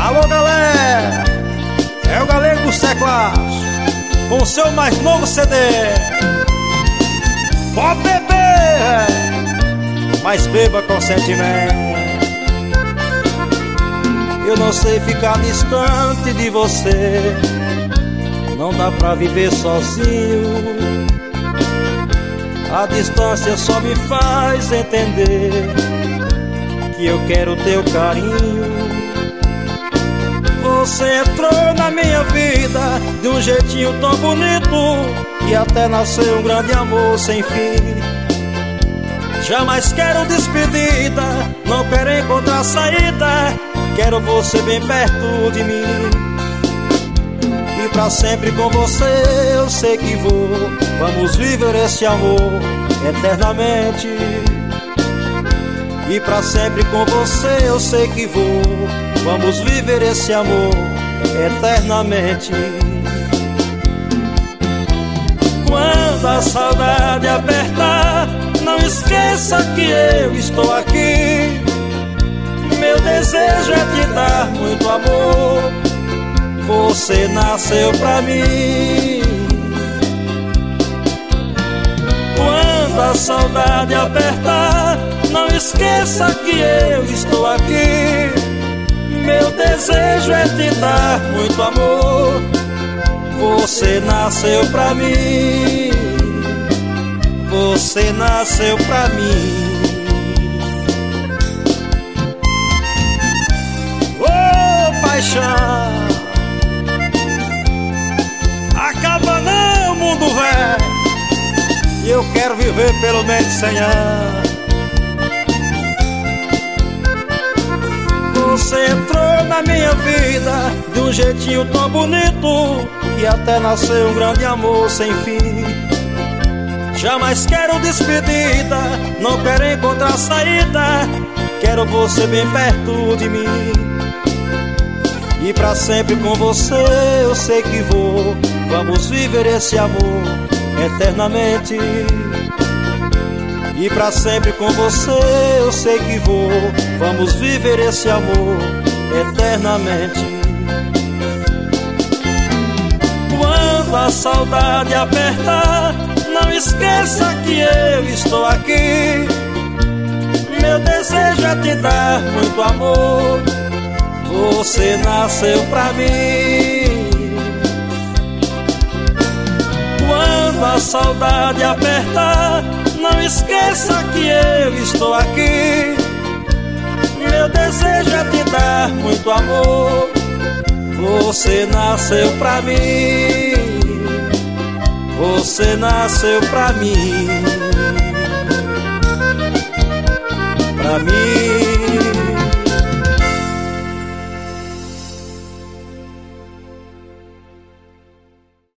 Alô galera, é o Galego dos Teclados com o seu mais novo CD. Pode beber, mas beba com sentimento. Eu não sei ficar distante de você, não dá pra viver sozinho. A distância só me faz entender que eu quero teu carinho. Você entrou na minha vida de um jeitinho tão bonito, e até nasceu um grande amor sem fim. Jamais quero despedida, não quero encontrar saída, quero você bem perto de mim. E pra sempre com você eu sei que vou, vamos viver esse amor eternamente. E pra sempre com você eu sei que vou, vamos viver esse amor eternamente. Quando a saudade apertar, não esqueça que eu estou aqui. Meu desejo é te dar muito amor, você nasceu pra mim. Quando a saudade apertar, não esqueça que eu estou aqui. Meu desejo é te dar muito amor, você nasceu pra mim. Você nasceu pra mim. Ô paixão, acaba não, mundo velho, e eu quero viver pelo menos 100 anos. Você entrou na minha vida de um jeitinho tão bonito, e até nasceu um grande amor sem fim. Jamais quero despedida, não quero encontrar saída, quero você bem perto de mim. E pra sempre com você eu sei que vou, vamos viver esse amor eternamente. E pra sempre com você eu sei que vou, vamos viver esse amor eternamente. Quando a saudade apertar, não esqueça que eu estou aqui. Meu desejo é te dar muito amor, você nasceu pra mim. Quando a saudade apertar, não esqueça que eu estou aqui. Meu desejo é te dar muito amor, você nasceu pra mim. Você nasceu pra mim.